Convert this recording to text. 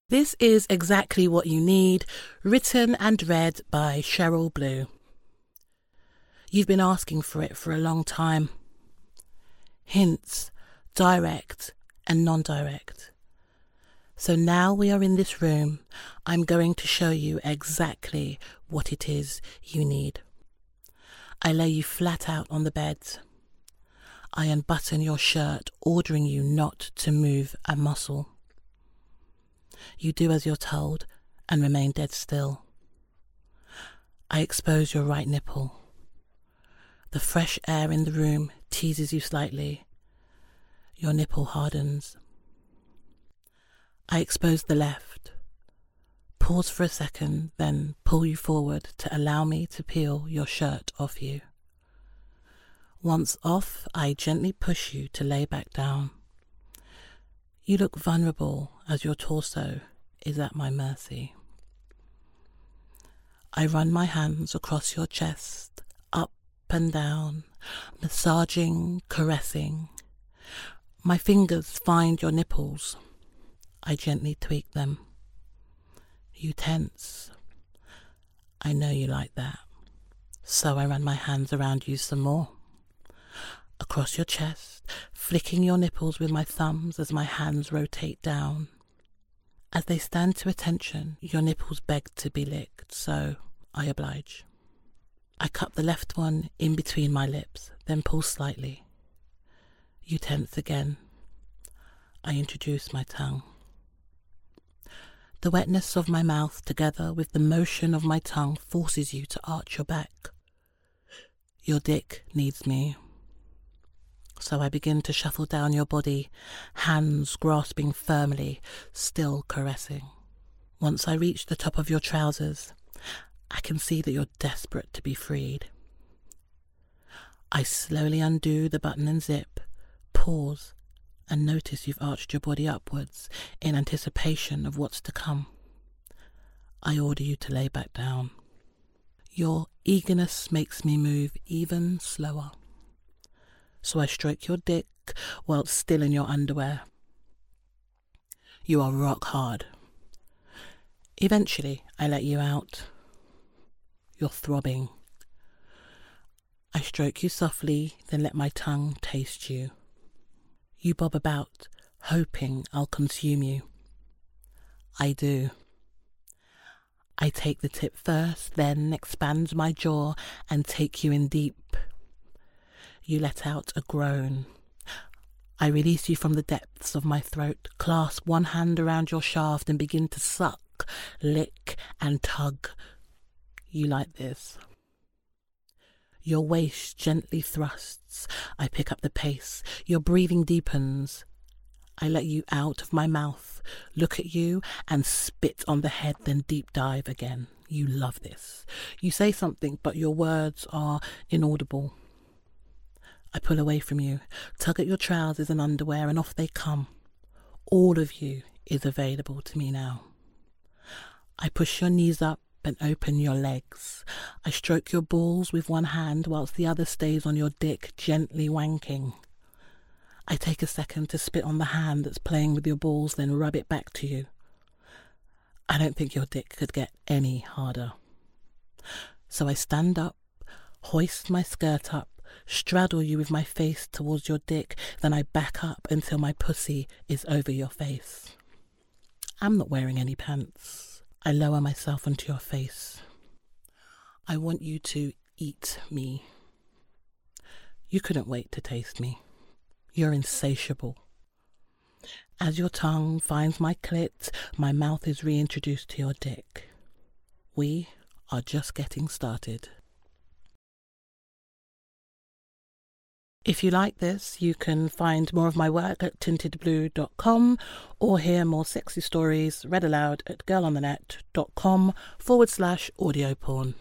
This is Exactly What You Need, written and read by Cheryl Blue. You've been asking for it for a long time. Hints, direct and non-direct. So now we are in this room, I'm going to show you exactly what it is you need. I lay you flat out on the bed. I unbutton your shirt, ordering you not to move a muscle. You do as you're told and remain dead still. I expose your right nipple. The fresh air in the room teases you slightly. Your nipple hardens. I expose the left. Pause for a second, then pull you forward to allow me to peel your shirt off you. Once off, I gently push you to lay back down. You look vulnerable as your torso is at my mercy. I run my hands across your chest, up and down, massaging, caressing. My fingers find your nipples. I gently tweak them. You tense. I know you like that. So I run my hands around you some more. Across your chest, flicking your nipples with my thumbs as my hands rotate down. As they stand to attention, your nipples beg to be licked, so I oblige. I cup the left one in between my lips, then pull slightly. You tense again. I introduce my tongue. The wetness of my mouth together with the motion of my tongue forces you to arch your back. Your dick needs me. So I begin to shuffle down your body, hands grasping firmly, still caressing. Once I reach the top of your trousers, I can see that you're desperate to be freed. I slowly undo the button and zip, pause, and notice you've arched your body upwards in anticipation of what's to come. I order you to lay back down. Your eagerness makes me move even slower. So I stroke your dick while still in your underwear. You are rock hard. Eventually, I let you out. You're throbbing. I stroke you softly, then let my tongue taste you. You bob about, hoping I'll consume you. I do. I take the tip first, then expand my jaw and take you in deep. You let out a groan. I release you from the depths of my throat, clasp one hand around your shaft and begin to suck, lick and tug. You like this. Your waist gently thrusts. I pick up the pace. Your breathing deepens. I let you out of my mouth, look at you and spit on the head, then deep dive again. You love this. You say something, but your words are inaudible. I pull away from you, tug at your trousers and underwear, and off they come. All of you is available to me now. I push your knees up and open your legs. I stroke your balls with one hand whilst the other stays on your dick, gently wanking. I take a second to spit on the hand that's playing with your balls, then rub it back to you. I don't think your dick could get any harder. So I stand up, hoist my skirt up, straddle you with my face towards your dick, then I back up until my pussy is over your face. I'm not wearing any pants. I lower myself onto your face. I want you to eat me. You couldn't wait to taste me. You're insatiable. As your tongue finds my clit, my mouth is reintroduced to your dick. We are just getting started. If you like this, you can find more of my work at tintedblue.com or hear more sexy stories read aloud at girlonthenet.com/audio porn.